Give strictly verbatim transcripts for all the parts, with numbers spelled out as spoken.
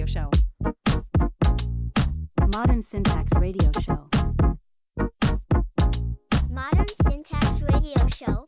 Radio Show. Modern Syntax Radio Show. Modern Syntax Radio Show.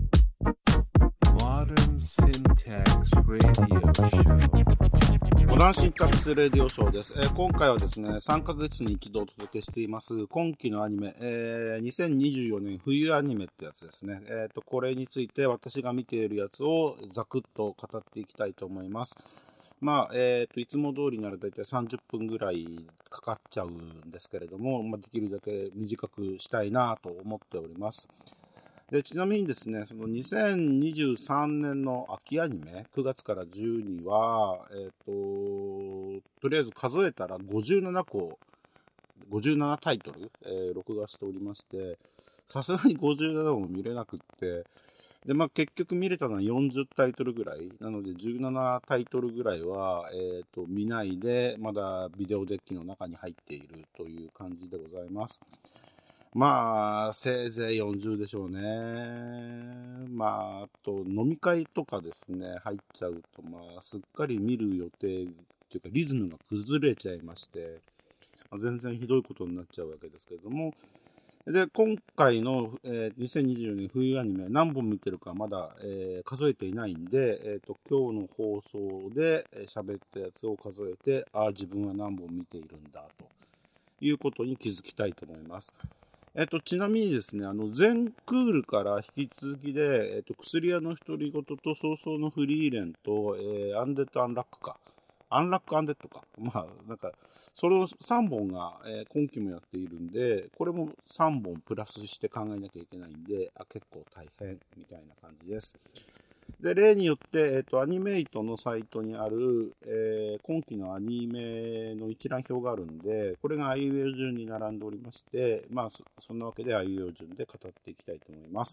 Modern Syntax Radio Show. モダンシンタックスレディオショーです、えー、今回はですねさんかげつに一度お届けしています今期のアニメ、えー、にせんにじゅうよねん冬アニメってやつですね、えー、とこれについて私が見ているやつをざくっと語っていきたいと思います。まあえー、といつも通りならだいたいさんじゅっぷんぐらいかかっちゃうんですけれども、まあ、できるだけ短くしたいなと思っております。でちなみにですね、そのにせんにじゅうさんねんの秋アニメくがつからじゅうには、えー、ととりあえず数えたらごじゅうななこごじゅうななタイトル、えー、録画しておりまして、さすがにごじゅうななも見れなくって、で、まあ、結局見れたのはよんじゅうタイトルぐらいなのでじゅうななタイトルぐらいは、えー、と見ないでまだビデオデッキの中に入っているという感じでございます。まあせいぜいよんじゅうでしょうね。まああと飲み会とかですね入っちゃうと、まあすっかり見る予定っていうかリズムが崩れちゃいまして、全然ひどいことになっちゃうわけですけれども、で今回の、えー、にせんにじゅうよねん冬アニメ何本見てるかまだ、えー、数えていないんで、えー、と今日の放送で喋、えー、ったやつを数えて、ああ自分は何本見ているんだということに気づきたいと思います。えっと、ちなみにですね、あの、全クールから引き続きで、えっと、薬屋の独り言と早々のフリーレンと、えー、アンデッド・アンラックか。アンラック・アンデッドか。まあ、なんか、そのさんぼんが、えー、今期もやっているんで、これもさんぼんプラスして考えなきゃいけないんで、あ、結構大変、みたいな感じです。で、例によって、えっと、アニメイトのサイトにある、えー、今期のアニメの一覧表があるんで、これがあいうえお順に並んでおりまして、まあ、そ, そんなわけであいうえお順で語っていきたいと思います。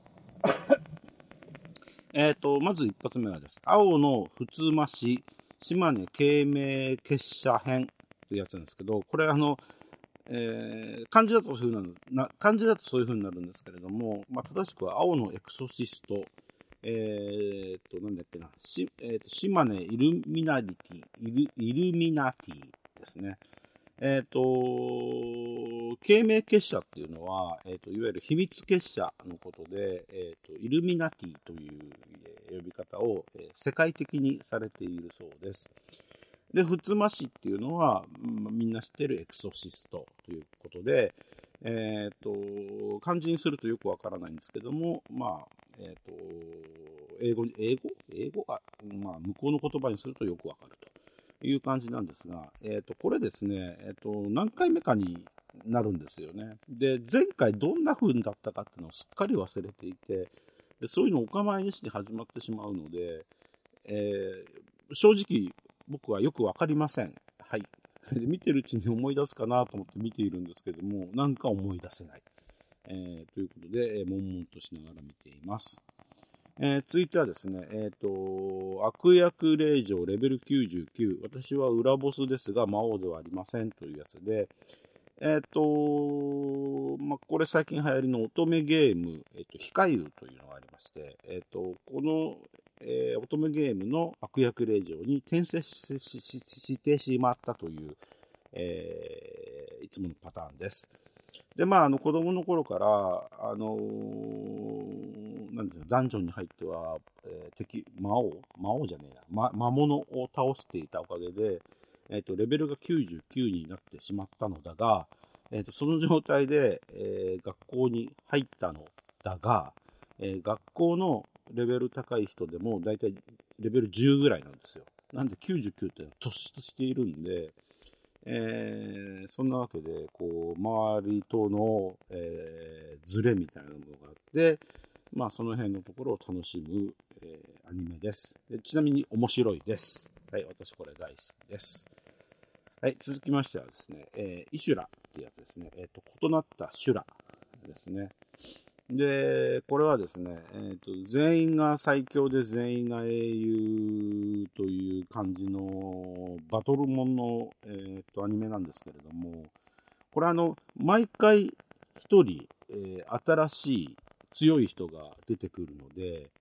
えっと、まず一発目はです。青のふつまし、島根慶明結社編というやつなんですけど、これあの、えー、漢字だとそういう風な、漢字だとそういう風になるんですけれども、まあ、正しくは青のエクソシスト、えー、っと、なんだっけな、しえー、っと島根イルミナリティ、イル、イルミナティですね。えー、っと、慶明結社っていうのは、えー、っと、いわゆる秘密結社のことで、えー、っと、イルミナティという、えー、呼び方を、えー、世界的にされているそうです。で、ふつましっていうのは、まあ、みんな知ってるエクソシストということで、えっと、漢字にするとよくわからないんですけども、まあ、えっと、英語に、英語英語が、まあ、向こうの言葉にするとよくわかるという感じなんですが、えっと、これですね、えっと、何回目かになるんですよね。で、前回どんな風だったかっていうのをすっかり忘れていて、でそういうのをお構いにして始まってしまうので、えー、正直僕はよくわかりません。はい。で見てるうちに思い出すかなと思って見ているんですけども、なんか思い出せない。えー、ということで、えー、悶々としながら見ています。えー、続いてはですね、えっと、悪役令嬢レベルきゅうじゅうきゅう、私は裏ボスですが魔王ではありませんというやつで、えっと、まあ、これ最近流行りの乙女ゲーム、えっと、ヒカユというのがありまして、えっと、この、えー、乙女ゲームの悪役令嬢に転生 し, し, し, してしまったという、えー、いつものパターンです。で、まあ、あの子供の頃から、あのー、なんですか、ダンジョンに入っては、えー、敵、魔王魔王じゃねえな、ま、魔物を倒していたおかげで、えーと、レベルがきゅうじゅうきゅうになってしまったのだが、えーと、その状態で、えー、学校に入ったのだが、えー、学校のレベル高い人でもだいたいレベルじゅうぐらいなんですよ。なんできゅうじゅうきゅうって突出しているんで、えー、そんなわけでこう周りとの、えー、ズレみたいなものがあって、まあその辺のところを楽しむ、えー、アニメです。でちなみに面白いです。はい、私これ大好きです。はい、続きましてはですね、えー、イシュラってやつですね。えっと、異なったシュラですね。で、これはですね、えーと、全員が最強で全員が英雄という感じのバトルモンの、えーと、アニメなんですけれども、これあの、毎回一人、えー、新しい強い人が出てくるので、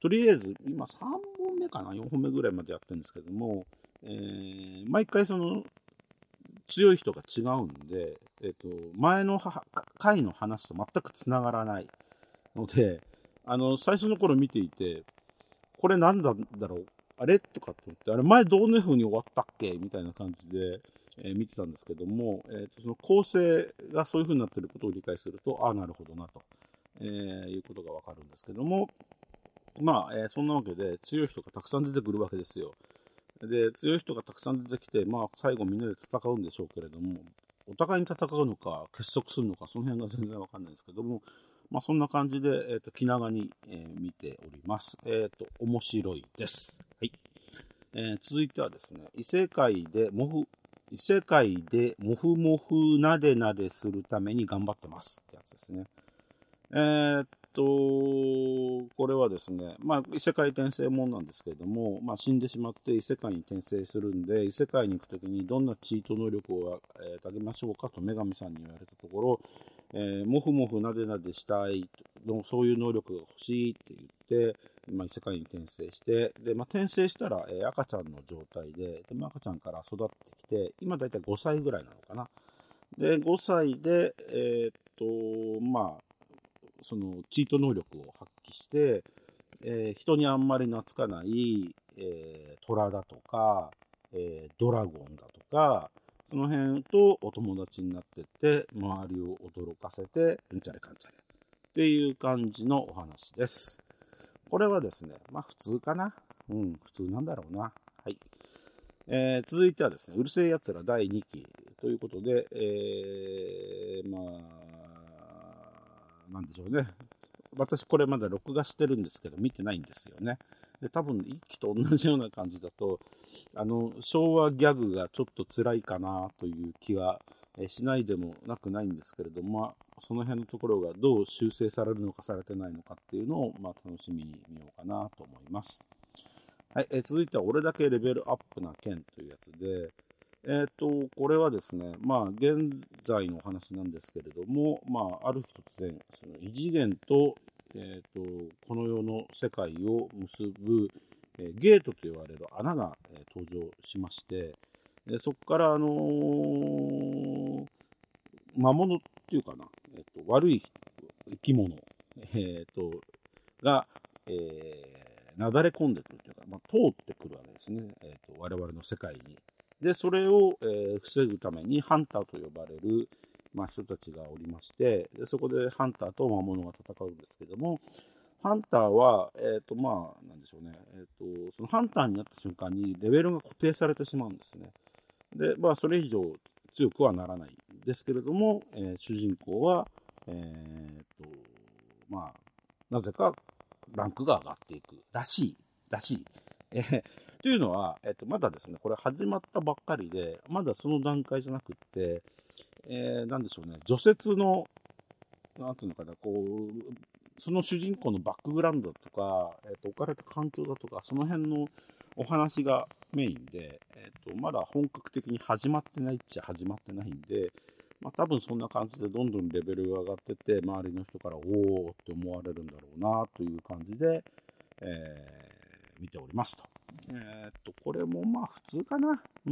とりあえず今さんぼんめかな、よんほんめぐらいまでやってるんですけども、えー、毎回その強い人が違うんで、えっと、前の回の話と全くつながらないので、あの、最初の頃見ていて、これなんだだろう、あれとかって思って、あれ前どんな風に終わったっけみたいな感じで、えー、見てたんですけども、えーと、その構成がそういう風になっていることを理解すると、ああ、なるほどなと、えー、いうことがわかるんですけども、まあ、えー、そんなわけで強い人がたくさん出てくるわけですよ。で、強い人がたくさん出てきて、まあ、最後みんなで戦うんでしょうけれども、お互いに戦うのか、結束するのか、その辺が全然わかんないんですけども、まあ、そんな感じで、えーと、気長に、えー、見ております。えっと、面白いです。はい。えー、続いてはですね、異世界でモフ、異世界でモフモフなでなでするために頑張ってますってやつですね。えーっと、これはですね、まあ、異世界転生もんなんですけれども、まあ、死んでしまって異世界に転生するんで、異世界に行くときにどんなチート能力を、えー、上げましょうかと女神さんに言われたところ、えー、モフモフなでなでしたいの、そういう能力が欲しいって言って、まあ、異世界に転生して、で、まあ、転生したら、えー、赤ちゃんの状態で、でまあ、赤ちゃんから育ってきて、今だいたいごさいぐらいなのかな。で、ごさいで、えーっと、まあ、そのチート能力を発揮して、えー、人にあんまり懐かない、えー、虎だとか、えー、ドラゴンだとか、その辺とお友達になってって、周りを驚かせて、うんちゃれかんちゃれっていう感じのお話です。これはですね、まあ普通かな。うん、普通なんだろうな。はい。えー、続いてはですね、うるせえやつらだいにきということで、えー、まあ、なんでしょうね。私これまだ録画してるんですけど見てないんですよね。で多分一期と同じような感じだとあの昭和ギャグがちょっと辛いかなという気はしないでもなくないんですけれども、まあ、その辺のところがどう修正されるのかされてないのかっていうのを、まあ、楽しみに見ようかなと思います。はい、え続いては俺だけレベルアップな件というやつで、えっと、これはですね、まあ、現在のお話なんですけれども、まあ、ある日突然、その異次元と、えっと、この世の世界を結ぶ、えー、ゲートと言われる穴が、えー、登場しまして、でそこから、あのー、魔物っていうかな、えっと、悪い生き物、えっと、が、えー、なだれ込んでくるというか、まあ、通ってくるわけですね、えっと、我々の世界に。で、それを、えー、防ぐためにハンターと呼ばれる、まあ、人たちがおりまして、でそこでハンターと魔物が戦うんですけども、ハンターは、えっと、まあ、なんでしょうね、えっと、そのハンターになった瞬間にレベルが固定されてしまうんですね。で、まあ、それ以上強くはならないんですけれども、えー、主人公は、えっと、まあ、なぜかランクが上がっていくらしい、らしい。えーというのは、えっと、まだですね、これ始まったばっかりで、まだその段階じゃなくって、えー、なんでしょうね、除雪の、なんていうのかな、こう、その主人公のバックグラウンドとか、えっと、置かれた環境だとか、その辺のお話がメインで、えっと、まだ本格的に始まってないっちゃ始まってないんで、まあ、多分そんな感じでどんどんレベルが上がってって、周りの人からおーって思われるんだろうなという感じで、えー、見ておりますと。えー、っと、これもまあ普通かな。うん。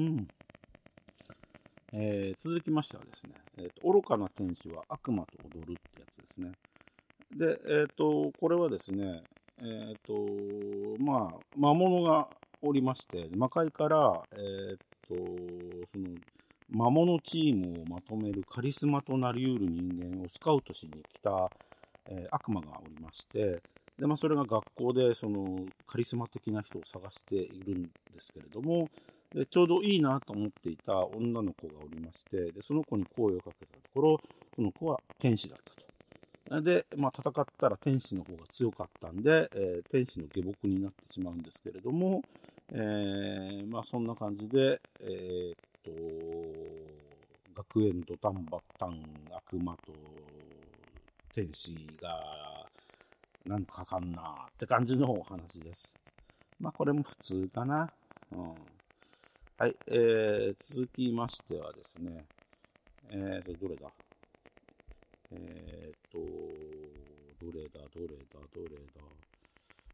えー、続きましてはですね、えー、っと、愚かな天使は悪魔と踊るってやつですね。で、えー、っと、これはですね、えー、っと、まあ、魔物がおりまして、魔界から、えー、っと、その、魔物チームをまとめるカリスマとなりうる人間をスカウトしに来た、えー、悪魔がおりまして、でまあ、それが学校でそのカリスマ的な人を探しているんですけれども、でちょうどいいなと思っていた女の子がおりまして、でその子に声をかけたところ、その子は天使だったと。で、まあ、戦ったら天使の方が強かったんで、えー、天使の下僕になってしまうんですけれども、えーまあ、そんな感じで、えー、っと学園ドタンバッタン悪魔と天使がなんかかんなーって感じのお話です。まあこれも普通かな。うん、はい、えー、続きましてはですね、えーと、どれだえーと、どれだ、どれだ、どれだ。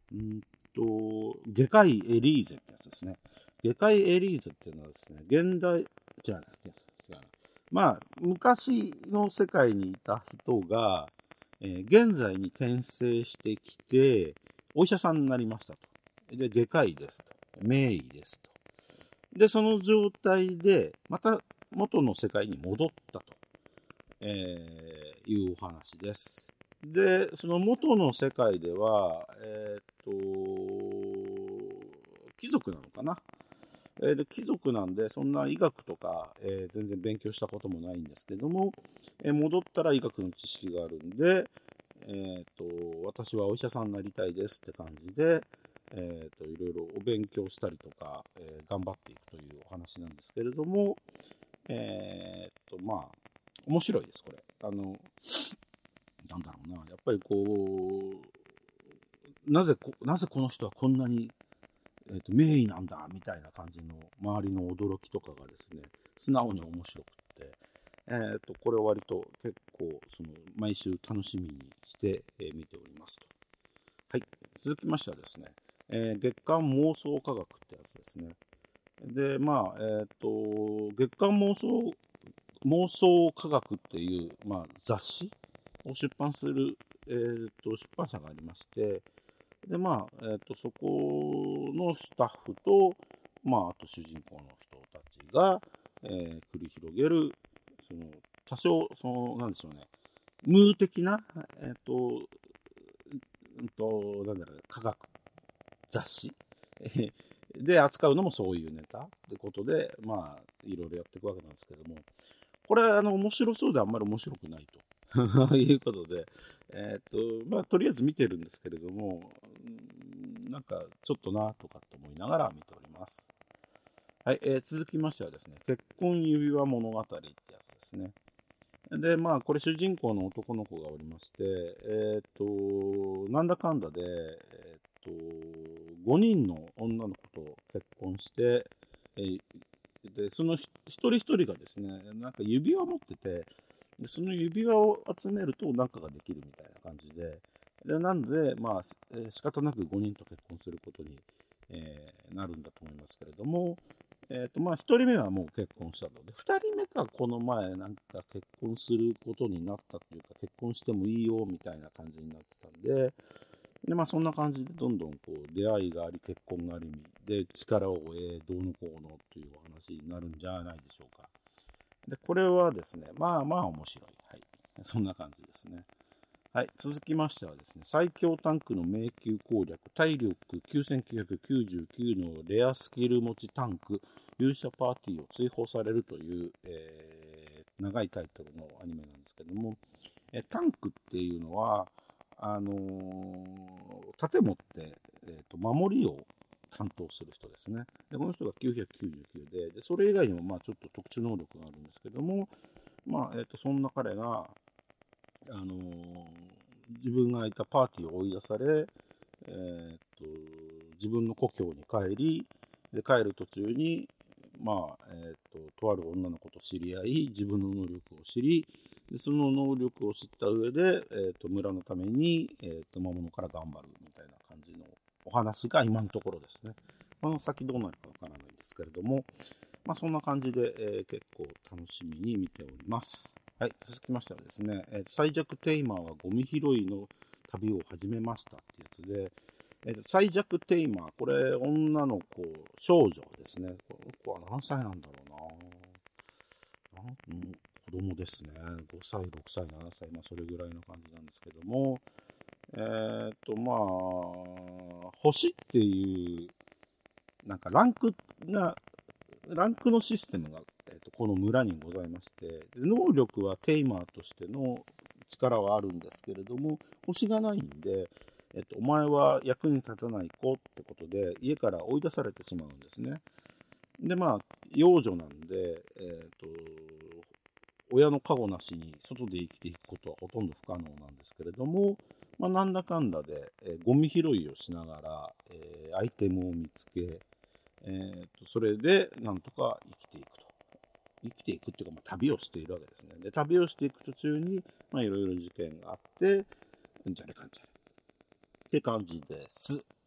うんと、外科医エリーゼってやつですね。外科医エリーゼっていうのはですね、現代、じゃあ、違うな。まあ、昔の世界にいた人が、えー、現在に転生してきて、お医者さんになりましたと。で、外科医ですと。名医ですと。で、その状態で、また元の世界に戻ったと、えー、いうお話です。で、その元の世界では、えー、っと、貴族なのかな。えー、で貴族なんで、そんな医学とか、えー、全然勉強したこともないんですけども、えー、戻ったら医学の知識があるんで、えー、と私はお医者さんになりたいですって感じで、えー、といろいろお勉強したりとか、えー、頑張っていくというお話なんですけれども、えー、とまあ面白いですこれ。あのなんだろうな、やっぱりこうなぜこなぜこの人はこんなに、えー、と名医なんだみたいな感じの周りの驚きとかがですね、素直に面白くて、えー、とこれを割と結構その毎週楽しみにして、えー、見ておりますと。はい、続きましてはですね、えー、月刊妄想科学ってやつですね。で、まあ、えっ、ー、と、月刊妄想、妄想科学っていう、まあ、雑誌を出版する、えー、と出版社がありまして、で、まあ、えー、とそこのスタッフと、まあ、あと主人公の人たちが、えー、繰り広げる、その多少、その、なんでしょうね、ムー的な、えっ、ー、と、うんと、なんだろう、科学雑誌で扱うのもそういうネタってことで、まあ、いろいろやっていくわけなんですけども、これ、あの、面白そうであんまり面白くないということで、えっ、ー、と、まあ、とりあえず見てるんですけれども、なんか、ちょっとなとかって思いながら見ております。はい、えー、続きましてはですね、結婚指輪物語ってやつですね。で、まあ、これ主人公の男の子がおりまして、えっ、ー、と、なんだかんだで、えっ、ー、と、ごにんの女の子と結婚して、えー、で、その一人一人がですね、なんか指輪を持ってて、でその指輪を集めると仲ができるみたいな感じで、でなので、まあ、えー、仕方なくごにんと結婚することに、えー、なるんだと思いますけれども、えっとまあ、ひとりめはもう結婚したので、ふたりめがこの前なんか結婚することになったというか、結婚してもいいよみたいな感じになってたんで、でまあ、そんな感じでどんどんこう出会いがあり、結婚がありで、力を得、どうのこうのというお話になるんじゃないでしょうか。で、これはですね、まあまあ面白い。はい。そんな感じですね。はい、続きましてはですね、最強タンクの迷宮攻略、体力きゅうせんきゅうひゃくきゅうじゅうきゅうのレアスキル持ちタンク、勇者パーティーを追放されるという、えー、長いタイトルのアニメなんですけども、えタンクっていうのは、あのー、盾持って、えーと、守りを担当する人ですね。でこの人がきゅうひゃくきゅうじゅうきゅうで、でそれ以外にもまあちょっと特殊能力があるんですけども、まあえーと、そんな彼が、あのー、自分がいたパーティーを追い出され、えー、と自分の故郷に帰り、で帰る途中に、まあえー、ととある女の子と知り合い、自分の能力を知り、でその能力を知った上で、えー、と村のために、えー、と魔物から頑張るみたいな感じのお話が今のところですね。この先どうなるかわからないんですけれども、まあ、そんな感じで、えー、結構楽しみに見ております。はい、続きましてはですね、えー、最弱テイマーはゴミ拾いの旅を始めましたってやつで、えー、最弱テイマー、これ女の子、少女ですね。この子は何歳なんだろうな。なん子供ですね。ごさい、ろくさい、ななさい、まあそれぐらいの感じなんですけども、えー、っと、まあ、星っていう、なんかランクが、ランクのシステムが、えー、とこの村にございまして、能力はテイマーとしての力はあるんですけれども、星がないんで、えー、とお前は役に立たない子ってことで、家から追い出されてしまうんですね。で、まあ、幼女なんで、えー、と親の加護なしに外で生きていくことはほとんど不可能なんですけれども、まあ、なんだかんだで、えー、ゴミ拾いをしながら、えー、アイテムを見つけ、えー、とそれでなんとか生きていくと。生きていくっていうか、まあ、旅をしているわけですね。で、旅をしていく途中に、まあ、いろいろ事件があって、うんじゃれかんじゃれって感じです。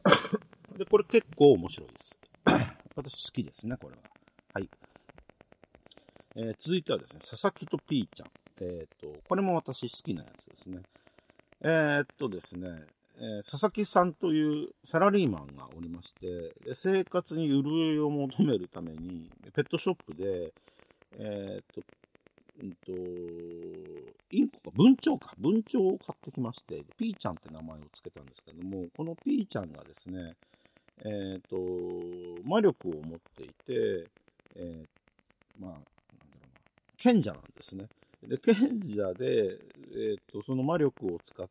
で、これ結構面白いです。私好きですね、これは。はい。えー、続いてはですね、佐々木とピーちゃん。えっと、これも私好きなやつですね。えー、っとですね、えー、佐々木さんというサラリーマンがおりまして、で生活に潤いを求めるために、ペットショップで、えー、っと、うんと、インコか、文鳥か、文鳥を買ってきまして、ピーちゃんって名前を付けたんですけども、このピーちゃんがですね、えっと、魔力を持っていて、えー、まあ、なんだろうな、賢者なんですね。で、賢者で、えっと、その魔力を使って、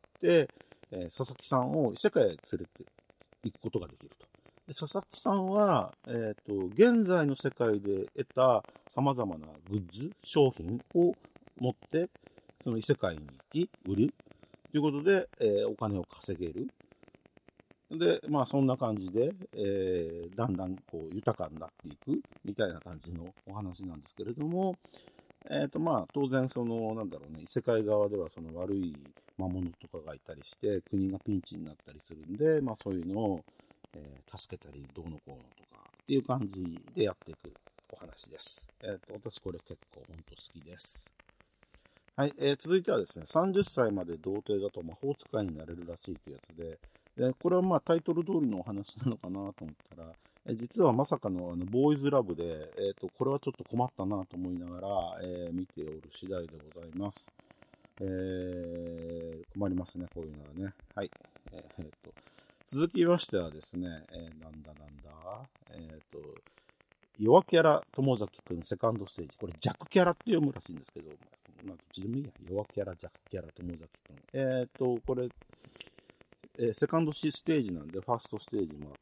えー、佐々木さんを異世界へ連れて行くことができると。で佐々木さんは、えっと、現在の世界で得た様々なグッズ、商品を持って、その異世界に行き、売るということで、えー、お金を稼げる。で、まあそんな感じで、えー、だんだんこう豊かになっていくみたいな感じのお話なんですけれども、えっとまあ当然そのなんだろうね、異世界側ではその悪い魔物とかがいたりして国がピンチになったりするんで、まあそういうのを、えー、助けたりどうのこうのとかっていう感じでやっていくお話です。えっと私これ結構本当好きです。はい、えー、続いてはですね、さんじゅっさいまで童貞だと魔法使いになれるらしいというやつで、でこれはまあタイトル通りのお話なのかなと思ったら、え実はまさかのあのボーイズラブで、えーと、これはちょっと困ったなと思いながら、えー、見ておる次第でございます。えー、困りますね、こういうのはね。はい。えー、と続きましてはですね、えー、なんだなんだ、えー、と弱キャラ友崎くんセカンドステージ、これ弱キャラって読むらしいんですけど、まあ、どっちでもいいや、弱キャラ弱キャラ友崎くん。えー、とこれえー、セカンドステージなんでファーストステージもあって、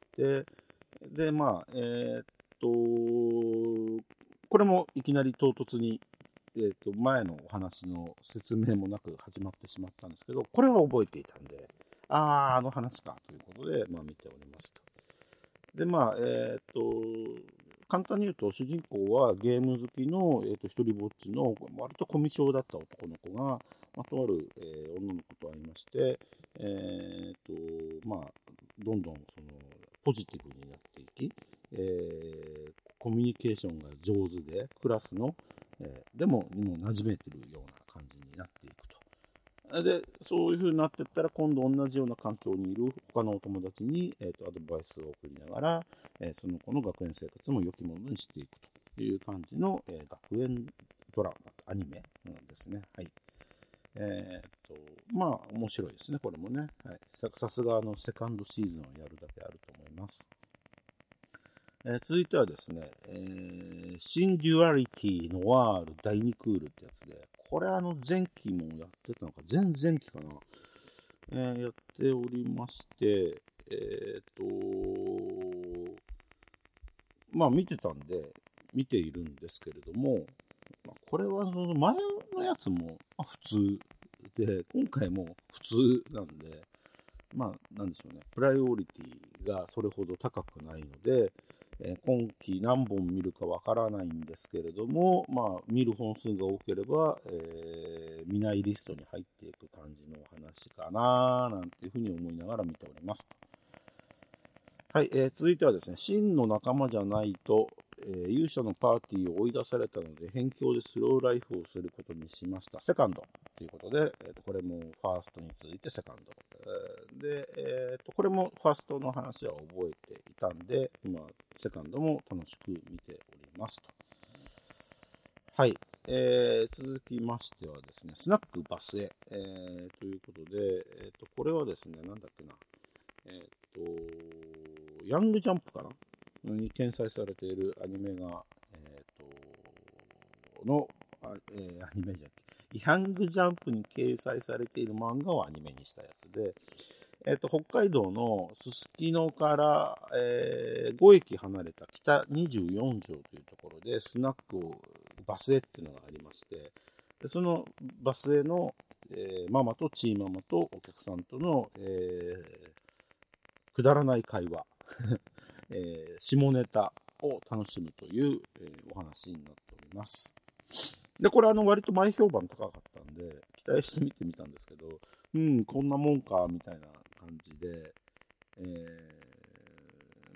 でまあえー、っとこれもいきなり唐突に、えー、っと前のお話の説明もなく始まってしまったんですけど、これは覚えていたんで、あああの話かということで、まあ、見ておりますと。でまあえー、っと簡単に言うと主人公はゲーム好きの、えー、と一人ぼっちの割とコミュ障だった男の子が、まあ、とある、えー、女の子と会いまして、えーとまあ、どんどんそのポジティブになっていき、えー、コミュニケーションが上手でクラスの、えー、でももう馴染めてるような感じになっていくと。でそういう風になっていったら今度同じような環境にいる他のお友達に、えー、とアドバイスを送りながら、えー、その子の学園生活も良きものにしていくという感じの、えー、学園ドラマアニメなんですね。はい。えー、とまあ面白いですね、これもね。はい、さ, さすがあのセカンドシーズンをやるだけあると思います。えー、続いてはですね、えー、シンデュアリティノワールだいにクールってやつで、これあの前期もやってたのか、前々期かな、えー、やっておりまして、えー、とまあ見てたんで見ているんですけれども、まあ、これはその前のやつも普通で今回も普通なんで、まあなんでしょうね、プライオリティがそれほど高くないので、えー、今期何本見るかわからないんですけれども、まあ見る本数が多ければ、えー、見ないリストに入っていく感じのお話かななんていうふうに思いながら見ております。はい、えー、続いてはですね、真の仲間じゃないと、えー、勇者のパーティーを追い出されたので辺境でスローライフをすることにしました。セカンドということで、えー、とこれもファーストに続いてセカンド、えー、で、えー、とこれもファーストの話は覚えていたんで、まあ、セカンドも楽しく見ておりますと。はい、えー、続きましてはですね、スナックバスへ、えー、ということで、えー、とこれはですね、なんだっけな、えー、とヤングジャンプかなに掲載されているアニメが、えー、とのあ、えー、アニメじゃなくてヤングジャンプに掲載されている漫画をアニメにしたやつで、えー、と北海道のすすきのから、えー、ご駅離れた北にじゅうよん条というところでスナックをバスへっていうのがありまして、でそのバスへの、えー、ママとチーママとお客さんとの、えー、くだらない会話えー、下ネタを楽しむという、えー、お話になっております。で、これあの割と前評判高かったんで期待して見てみたんですけど、うんこんなもんかみたいな感じで、え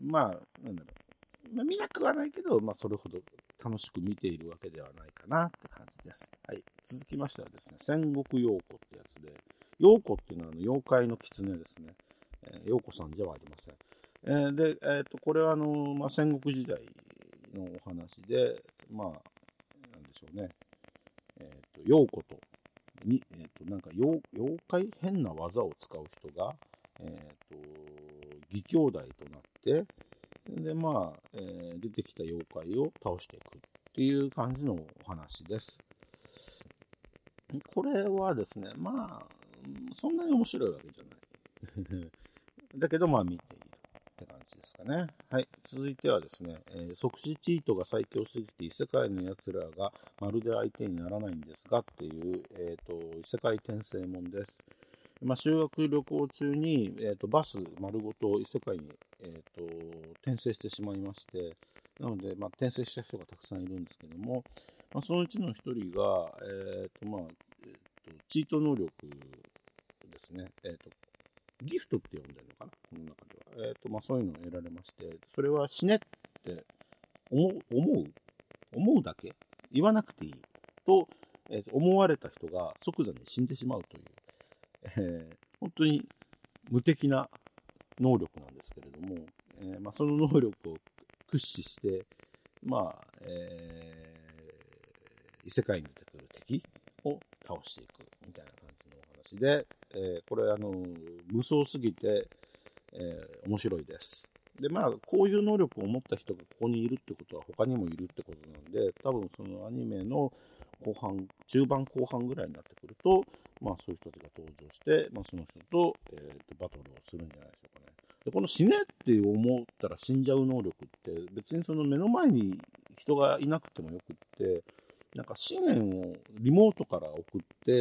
まあ、なんだろう。まあ、見なくはないけど、まあ、それほど楽しく見ているわけではないかなって感じです。はい。続きましてはですね、戦国陽子ってやつで、陽子っていうのはあの妖怪の狐ですね。えー、陽子さんではありません。えー、で、えっと、これはあの、まあ、戦国時代のお話で、まあ、なんでしょうね。えっと、陽子と、に、えっと、なんか妖、妖怪変な技を使う人が、えっと、義兄弟となって、で、まあ、えー、出てきた妖怪を倒していくっていう感じのお話です。これはですね、まあ、そんなに面白いわけじゃない。だけど、まあ、見ているって感じですかね。はい。続いてはですね、えー、即死チートが最強すぎて異世界の奴らがまるで相手にならないんですがっていう、えっと、異世界転生もんです。まあ、修学旅行中に、えーと、バス丸ごと異世界に、えーと、転生してしまいまして、なので、まあ、転生した人がたくさんいるんですけども、まあ、そのうちの一人が、えーとまあえーと、チート能力ですね、えーと、ギフトって呼んでるのかな、この中では。えーとまあ、そういうのを得られまして、それは死ねって思う、思う、思うだけ言わなくていいと、えーと、思われた人が即座に死んでしまうという、えー、本当に無敵な能力なんですけれども、えーまあ、その能力を駆使して、まあえー、異世界に出てくる敵を倒していくみたいな感じのお話で、えー、これあの無双すぎて、えー、面白いです。でまあこういう能力を持った人がここにいるってことは他にもいるってことなんで、多分そのアニメの後半、中盤後半ぐらいになってくると、まあそういう人たちが登場して、まあその人と、えー、とバトルをするんじゃないでしょうかね。で、この死ねって思ったら死んじゃう能力って別にその目の前に人がいなくてもよくって、なんか思念をリモートから送って、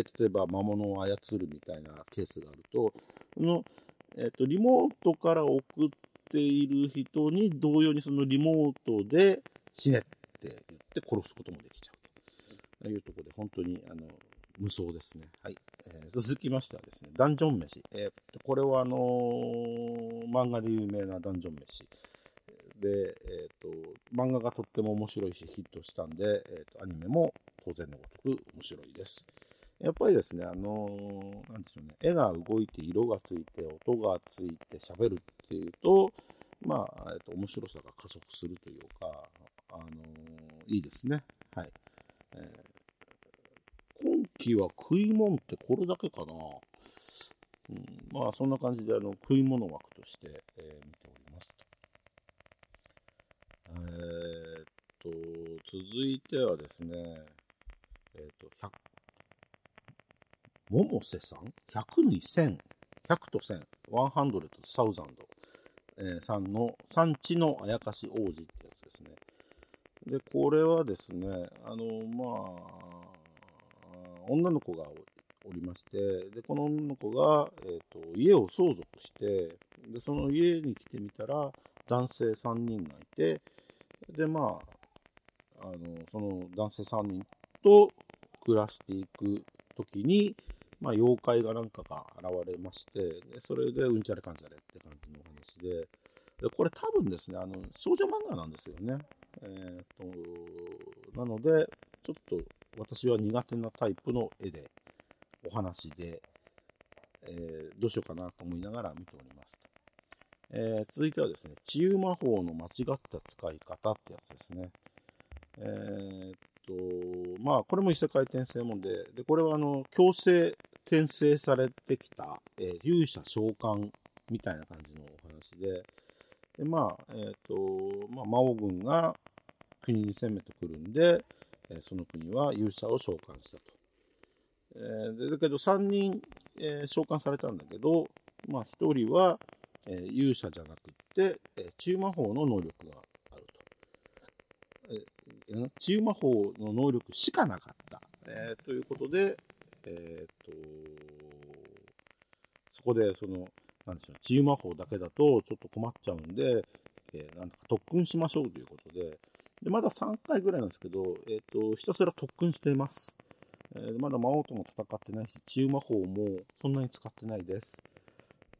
例えば魔物を操るみたいなケースがあると、その、えー、とリモートから送っている人に同様にそのリモートで死ねって言って殺すこともできちゃう。というところで本当にあの無双ですね。はい、えー、続きましてはですね、ダンジョン飯。えー、これはあのー、漫画で有名なダンジョン飯で、えーと、漫画がとっても面白いしヒットしたんで、えーと、アニメも当然のごとく面白いです。やっぱりですね、あのー、なんでしょうね、絵が動いて色がついて音がついて喋るっていうと、まあ、えーと、面白さが加速するというか、あのー、いいですね。はい。えー今期は食い物ってこれだけかな、うん、まあそんな感じであの食い物枠として、えー、見ております。えー、っと続いてはですね、えー、っとひゃく百瀬さんひゃくにせんひゃくとせんひゃくとサウザンド、えー、さんの産地のあやかし王子ってやつですね。でこれはですね、あのまあ女の子がおりまして、でこの女の子が、えーと、家を相続して、でその家に来てみたら男性さんにんがいて、でまあ、あのその男性さんにんと暮らしていく時に、まあ、妖怪がなんかが現れまして、でそれでうんちゃれかんちゃれって感じのお話で、でこれ多分ですね、あの少女漫画なんですよね。えーとなのでちょっと私は苦手なタイプの絵でお話で、えー、どうしようかなと思いながら見ております。えー、続いてはですね、治癒魔法の間違った使い方ってやつですね。えー、っとまあこれも異世界転生もんで、でこれはあの強制転生されてきた、えー、勇者召喚みたいな感じのお話で、でまあえー、っとまあ魔王軍が国に攻めてくるんで、その国は勇者を召喚したと。えー、でだけどさんにん、えー、召喚されたんだけど、まあ、ひとりは、えー、勇者じゃなくって、えー、治癒魔法の能力があると。えー、治癒魔法の能力しかなかった。えー、ということで、えー、とそこでそのなんでしょう、治癒魔法だけだとちょっと困っちゃうんで、えー、なんとか特訓しましょうということで、でまださんかいぐらいなんですけど、えーと、ひたすら特訓しています。えー、まだ魔王とも戦ってないし、治癒魔法もそんなに使ってないです。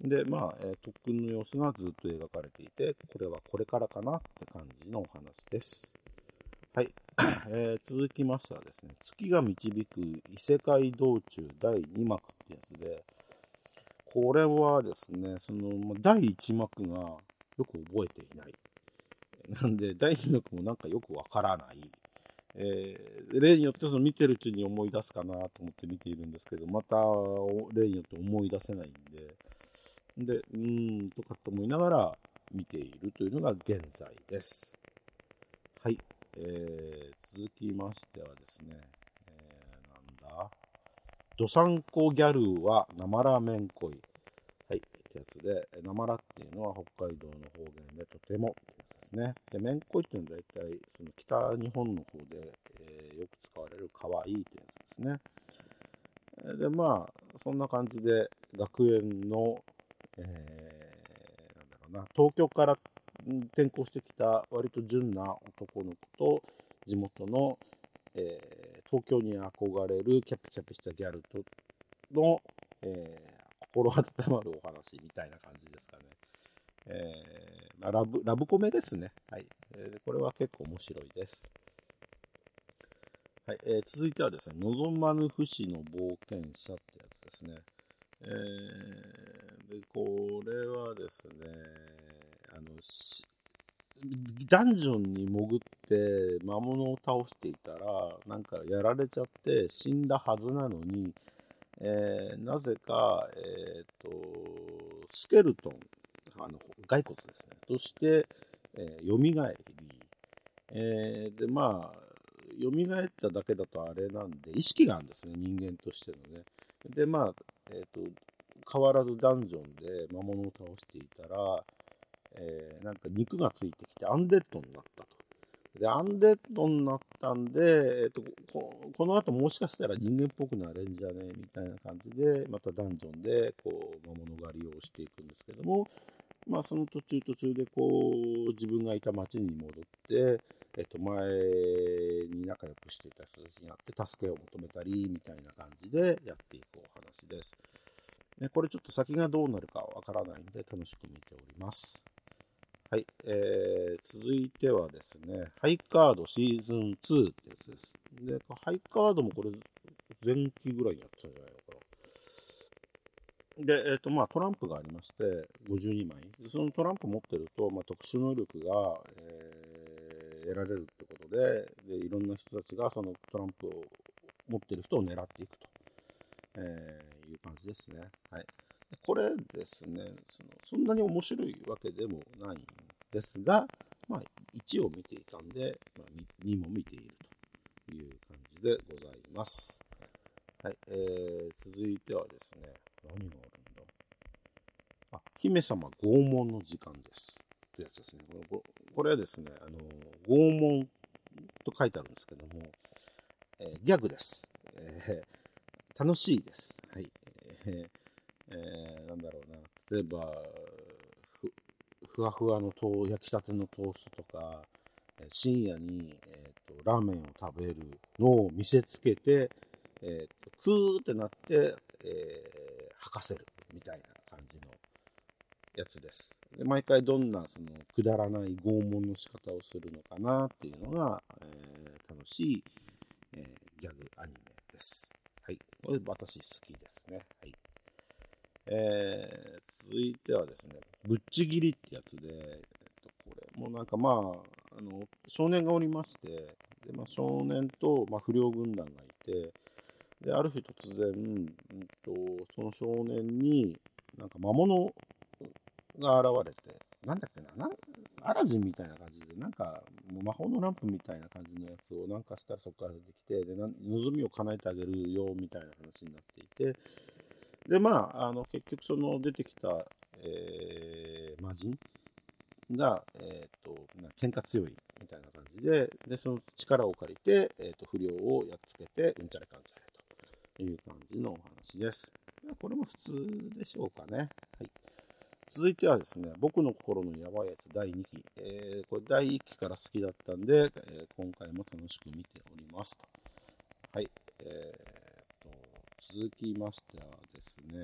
で、まあ、えー特訓の様子がずっと描かれていて、これはこれからかなって感じのお話です。はい。えー続きましてはですね、月が導く異世界道中だいにまくってやつで、これはですね、その、まあだいいちまくがよく覚えていない。なんで、だいにまくもなんかよくわからない。えー例によってその見てるうちに思い出すかなと思って見ているんですけど、また例によって思い出せないんで、で、うーんとかと思いながら見ているというのが現在です。はい。えー続きましてはですね、えーなんだ、どさんこギャルはなまらめんこい。はい。ってやつで、なまらっていうのは北海道の方言でとてもってやつですね。で、めんこいっていうのは大体その北日本の方で、えーよく使われるかわいいってやつですね。えーで、まあ、そんな感じで学園の、えーなんだろうな、東京からん転校してきた割と純な男の子と地元の、えー東京に憧れるキャピキャピしたギャルとの、えー心温まるお話みたいな感じですかね。えーまあ、ラブ、ラブコメですね。はい。えーこれは結構面白いです。はい。えー続いてはですね、望まぬ不死の冒険者ってやつですね。えーで、これはですね、あの、しダンジョンに潜って魔物を倒していたら、なんかやられちゃって死んだはずなのに、えーなぜか、えーと、スケルトン、あの骸骨ですね、として、えー、蘇り、えーで、まあ、蘇っただけだとあれなんで、意識があるんですね、人間としてのね。で、まあ、えーと、変わらずダンジョンで魔物を倒していたら、えーなんか肉がついてきてアンデッドになったと。で、アンデッドになったんで、えっと、こ, この後もしかしたら人間っぽくなれんじゃねえみたいな感じで、またダンジョンでこう魔物狩りをしていくんですけども、まあその途中途中でこう自分がいた町に戻って、えっと、前に仲良くしていた人たちに会って助けを求めたりみたいな感じでやっていくお話です。ね、これちょっと先がどうなるかわからないんで楽しく見ております。はい、えー、続いてはですね、ハイカードシーズンツーってやつです。で、ハイカードもこれ前期ぐらいにやってたんじゃないのかな。で、えっ、ー、と、まあトランプがありまして、ごじゅうにまい。でそのトランプ持ってると、まあ、特殊能力が、えー、得られるってことで、で、いろんな人たちがそのトランプを持ってる人を狙っていくと、えー、いう感じですね。はい。これですね、その、そんなに面白いわけでもないんですが、まあ、いちを見ていたんで、まあ、にも見ているという感じでございます。はい、えー、続いてはですね、何があるんだあ、姫様拷問の時間です。ってやつですね。これ、これはですね、あの、拷問と書いてあるんですけども、えー、ギャグです。えー、楽しいです。はい。えーえー、なんだろうな、例えばふふわふわのと焼きたてのトーストとか、深夜に、えー、とラーメンを食べるのを見せつけて、えー、とクーってなって、えー、吐かせるみたいな感じのやつです。で毎回どんなそのくだらない拷問の仕方をするのかなっていうのが、えー、楽しい、えー、ギャグアニメです。はい、これ私好きですね。はい。えー、続いてはですね、ぶっちぎりってやつで、えっと、これもなんかまあ、あの少年がおりまして、でまあ、少年と、まあ、不良軍団がいて、である日突然、うんと、その少年になんか魔物が現れて、なんだっけな、なんアラジンみたいな感じで、なんかもう魔法のランプみたいな感じのやつをなんかしたらそこから出てきて、でな望みを叶えてあげるよみたいな話になっていて、で、まあ、あの結局、その出てきた、えー、魔人が、えー、と喧嘩強いみたいな感じで、でその力を借りて、えー、と不良をやっつけて、うんちゃらかんちゃらという感じのお話です。これも普通でしょうかね。はい、続いてはですね、僕の心のやばいやつだいにき。えー、これだいいっきから好きだったんで、えー、今回も楽しく見ておりますと。はい。えー続きましてはですね、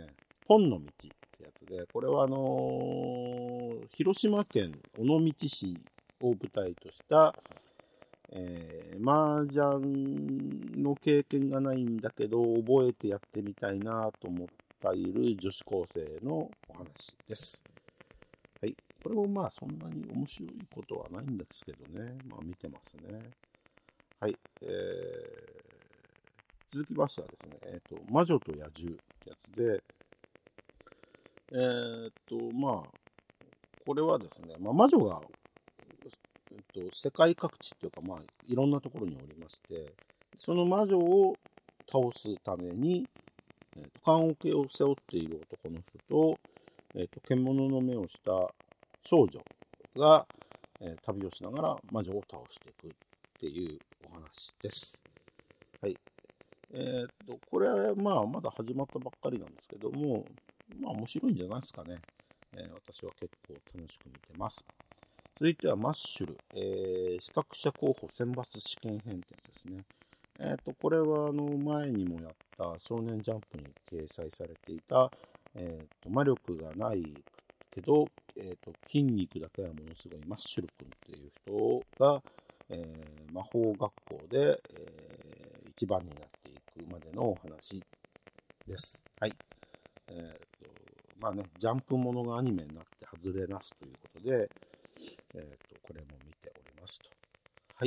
ポンの道ってやつで、これはあのー広島県尾道市を舞台とした、えー、麻雀の経験がないんだけど覚えてやってみたいなと思っている女子高生のお話です。はい、これもまあそんなに面白いことはないんですけどね、まあ見てますね。はい、えー、続きましてはですね、えっと魔女と野獣ってやつで、えー、っとまあこれはですね、まあ、魔女がえっと、世界各地っていうか、まあ、いろんなところにおりまして、その魔女を倒すために、えっと、棺桶を背負っている男の人と、えっと、獣の目をした少女が、えー、旅をしながら魔女を倒していくっていうお話です。はい。えっと、これは、まあ、まだ始まったばっかりなんですけども、まあ、面白いんじゃないですかね。えー、私は結構楽しく見てます。続いてはマッシュル、えー、資格者候補選抜試験編ってやつですね。えっと、これはあの前にもやった少年ジャンプに掲載されていた、えー、と魔力がないけど、えー、と筋肉だけはものすごいマッシュル君っていう人が、えー、魔法学校で、えー、一番になっていくまでのお話です。はい。えー、とまあね、ジャンプものがアニメになって外れなしということで、えー、とこれも見ておりますと。はい。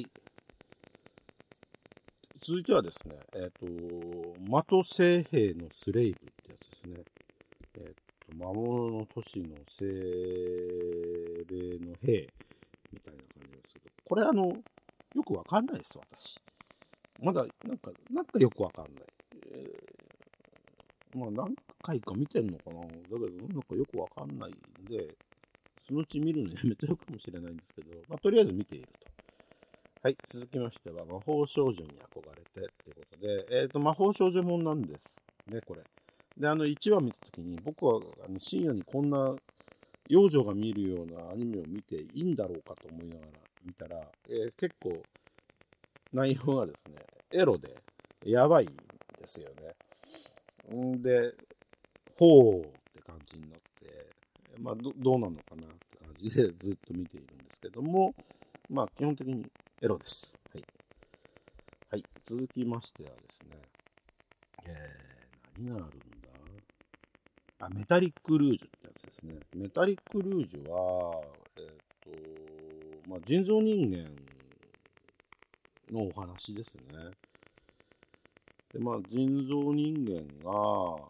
続いてはですね、えっ、ー、と、的聖兵のスレイブってやつですね。えっ、ー、と、魔物の都市の精霊の兵みたいな感じですけど、これあの、よくわかんないです、私。まだ、なんか、なんかよくわかんない。えー、まあ、何回か見てんのかな。だけど、なんかよくわかんないんで、そのうち見るのやめてるかもしれないんですけど、まあ、とりあえず見ていると。はい、続きましては、魔法少女に憧れてっていうことで、えっ、ー、と、魔法少女もんなんですね、これ。で、あの、いちわ見たときに、僕はあの深夜にこんな幼女が見るようなアニメを見ていいんだろうかと思いながら見たら、えー、結構、内容がですね、エロで、やばいんですよね。んで、ほーって感じになって、まあ、ど, どうなのかなって感じでずっと見ているんですけども、まあ基本的にエロです。はい。はい。続きましてはですね、えー、何があるんだあ、メタリックルージュってやつですね。メタリックルージュは、えっ、ー、と、まあ人造人間のお話ですね。で、まあ人造人間が、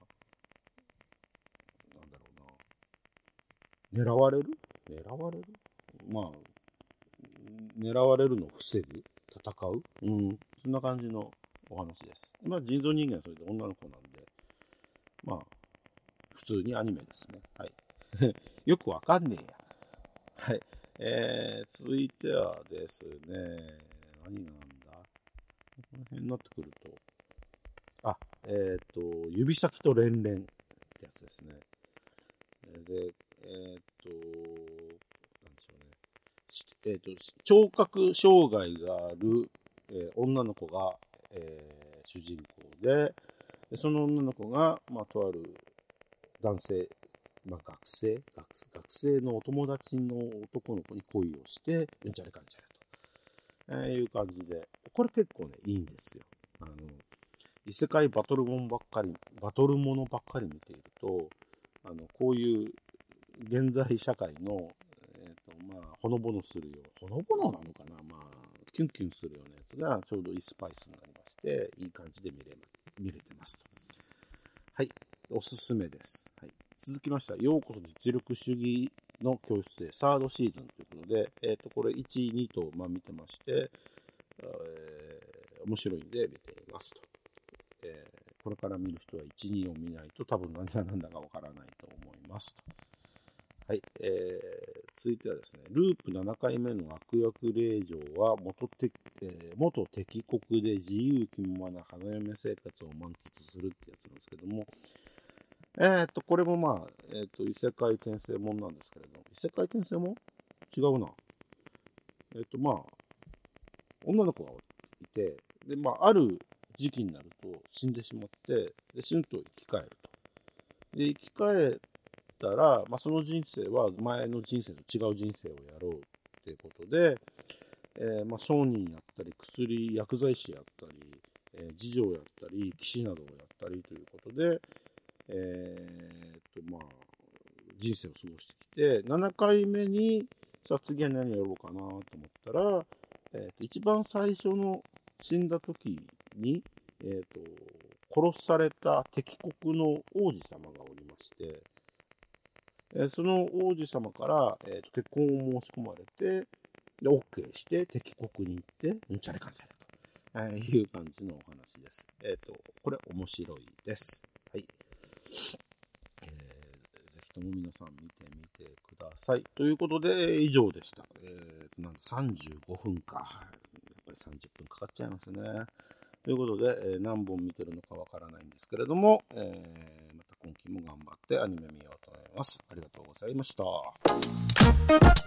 狙われる狙われるまあ、狙われるのを防ぐ戦ううん。そんな感じのお話です。まあ、人造人間はそれで女の子なんで、まあ、普通にアニメですね。はい。よくわかんねえや。はい。えー、続いてはですね、何なんだこの辺になってくると、あ、えっ、ー、と、指先と連連ってやつですね。で、えっ、ー、と、なんでしょうね。えっ、ー、と、聴覚障害がある、えー、女の子が、えー、主人公で、でその女の子が、まあ、とある男性、まあ、学生学、学生のお友達の男の子に恋をして、うんちゃれかんちゃれと、えー、いう感じで、これ結構ね、いいんですよ。あの、異世界バトルものばっかり、バトルものばっかり見ていると、あの、こういう現在社会の、えーとまあ、ほのぼのするよう、ほのぼのなのかな、まあ、キュンキュンするようなやつがちょうどいいスパイスになりまして、いい感じで見れ、見れてますと。はい、おすすめです。はい、続きましては、ようこそ実力主義の教室へサードシーズンということで、えーと、これいち、にと、まあ、見てまして、えー、面白いんで見ていますと。えー、これから見る人はいち、にを見ないと多分何が何だかわからないと思いますと。はい、えー、続いてはですね、ループななかいめの悪役令嬢は元敵、えー、元敵国で自由気ままな花嫁生活を満喫するってやつなんですけども、えーと、これもまあ、えーと、異世界転生もんなんですけれども、異世界転生も違うな。えーと、まあ、女の子がいて、で、まあ、ある時期になると死んでしまって、で死ぬと生き返ると。 で生き返ったら、まあ、その人生は前の人生と違う人生をやろうっていうことで、えーまあ、商人やったり薬薬剤師やったり、えー、次女やったり騎士などをやったりということで、えー、とまあ人生を過ごしてきて、ななかいめにさあ次は何やろうかなと思ったら、えー、と一番最初の死んだ時に、えー、と殺された敵国の王子様がおりまして、えー、その王子様から、えー、と結婚を申し込まれて、で OK して敵国に行ってうんちゃれかんちゃれと、えー、いう感じのお話です。えっ、ー、とこれ面白いです。はい。えー、ぜひとも皆さん見てみてください。ということで以上でした。えー、なんとさんじゅうごふんか。やっぱりさんじゅっぷんかかっちゃいますね。ということで、えー、何本見てるのかわからないんですけれども、えー、また今期も頑張ってアニメ見ようと思います。ありがとうございました。